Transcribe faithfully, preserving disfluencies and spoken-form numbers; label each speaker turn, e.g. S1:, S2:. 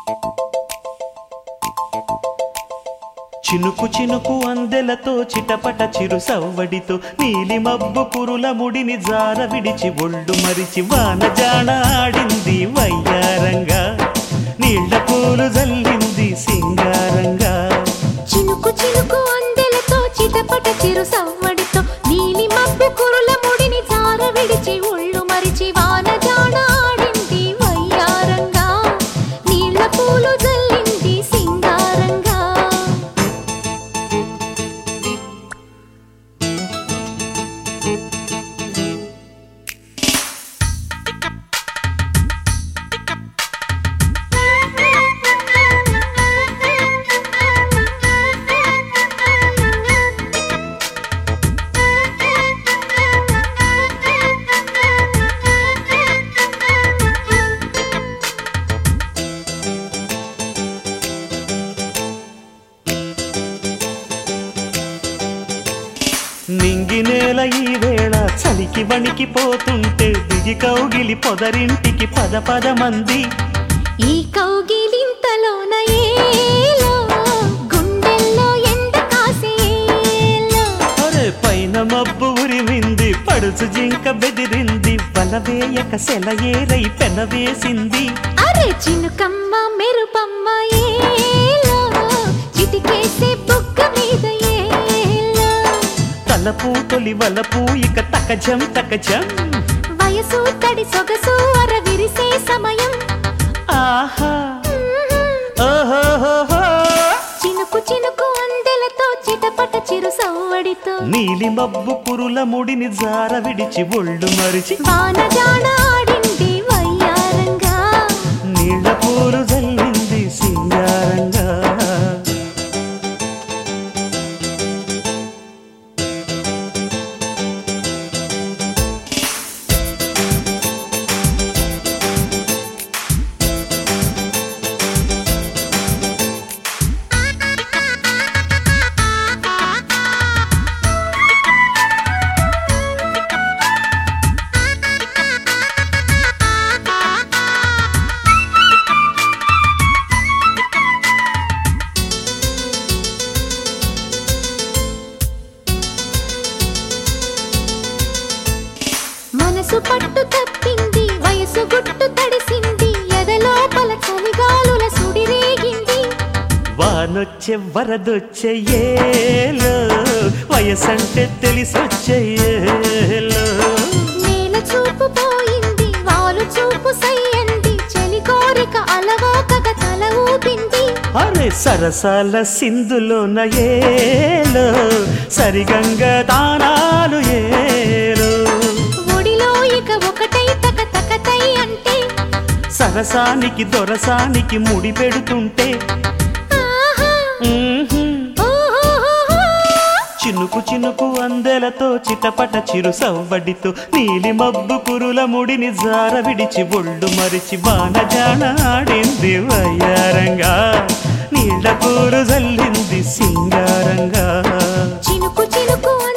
S1: చినుకు చినుకు అందెలతో చిటపట చిరు సవ్వడితో నీలి మబ్బు కురుల ముడిని జార విడిచి ఒళ్ళు మరిచి వాన జాణ ఆడింది వయ్యారంగా నీళ్ల పూలు జల్లింది సింగారంగా.
S2: చినుకు చినుకు అందెలతో చిటపట చిరు సవ్వడితో నీలి మబ్బు కురుల ముడిని జార విడిచి ఒళ్ళు మరిచి వాన జాణ ఆడింది వయ్యారంగా నీళ్ల పూలు జల్లింది సింగారంగా.
S1: నింగి నేల ఈ వేళ చలికి వణికిపోతుంటే దిగి కౌగిలి పొదరింటికి పద పద మంది.
S2: ఈ కౌగిలింతలోన ఏలో గుండెల్లో ఎండ కాసేలో.
S1: అరే పైన మబ్బు ఉరిమింది పడుచు జింక బెదిరింది వలవేయక సెలయేరై పెనవేసింది.
S2: అరే చినుకమ్మ మెరుపమ్మ ఏలో చిటికేసే బుగ్గ మీద ఏలో.
S1: తలపు తొలి వలపు ఇక తకజం తకజం
S2: వయసు తడి సొగసు అర విరిసే సమయం.
S1: ఆహా ఓహోహోహో.
S2: చినుకు చినుకు అందెలతో చిటపట చిరు సవ్వడితో
S1: నీలి మబ్బు కురుల ముడిని జార విడిచి ఒళ్ళు మరిచి
S2: వాన జాణ ఆడింది వయ్యారంగా
S1: నీళ్ల పూలు జల్లింది సింగారంగా.
S2: మనసు పట్టు తప్పింది వయసు గుట్టు తడిసింది ఎదలోపల చలిగాలుల సుడిరేగింది.
S1: వానొచ్చే వరదొచ్చే ఏలో వయసంటే తెలిసొచ్చే ఏలో.
S2: నేల చూపు పోయింది వాలు చూపు సయ్యంది చలి కోరిక అలవోకగా తల ఊపింది.
S1: అరే సరసాల సింధులోన ఏలో సరిగంగ దానాలు ఏలో.
S2: ఒడిలో ఇక ఒకటై తక తకతై అంటే
S1: సరసానికి దొరసానికి ముడి పెడుతుంటే
S2: ఆహా
S1: మ్మ్హ్మ్.
S2: ఓహోహోహో.
S1: చినుకు చినుకు అందెలతో చిటపట చిరు సవ్వడితో నీలి మబ్బు కురుల ముడిని జార విడిచి ఒళ్ళు మరిచి వాన జాణ ఆడింది వయ్యారంగా నీళ్ల పూలు జల్లింది సింగారంగా.
S2: చినుకు చినుకు